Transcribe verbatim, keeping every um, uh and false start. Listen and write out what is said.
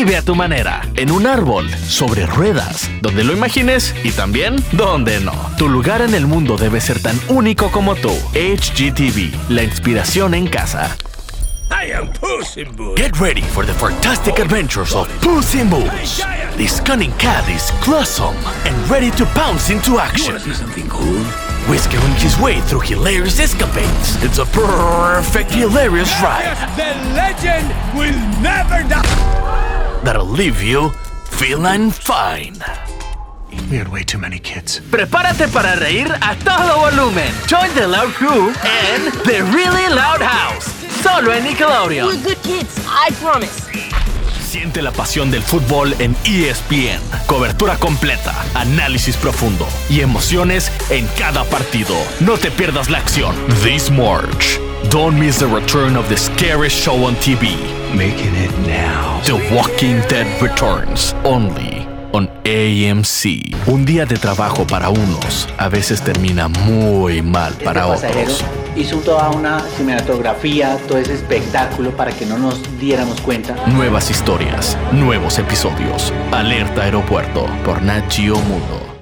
Vive a tu manera, en un árbol, sobre ruedas, donde lo imagines y también donde no. Tu lugar en el mundo debe ser tan único como tú. H G T V, la inspiración en casa. I am Puss in Boots. Get ready for the fantastic adventures of Puss in Boots. This cunning cat is clumsome and ready to pounce into action. Wanna see something cool? Whiskering his way through hilarious escapades. It's a perfect hilarious ride The legend will never die. that'll leave you feeling fine. We had way too many kids. Prepárate para reír a todo volumen. Join the Loud Crew en The Really Loud House. Solo en Nickelodeon. We're good kids, I promise. Siente la pasión del fútbol en E S P N. Cobertura completa, análisis profundo y emociones en cada partido. No te pierdas la acción. This March, don't miss the return of the scariest show on T V. Making it now. The Walking Dead returns only on A M C. Un día de trabajo para unos a veces termina muy mal para Este pasajero otros. hizo toda una cinematografía, todo ese espectáculo para que no nos diéramos cuenta. Nuevas historias, nuevos episodios. Alerta Aeropuerto por Nat Geo Mundo.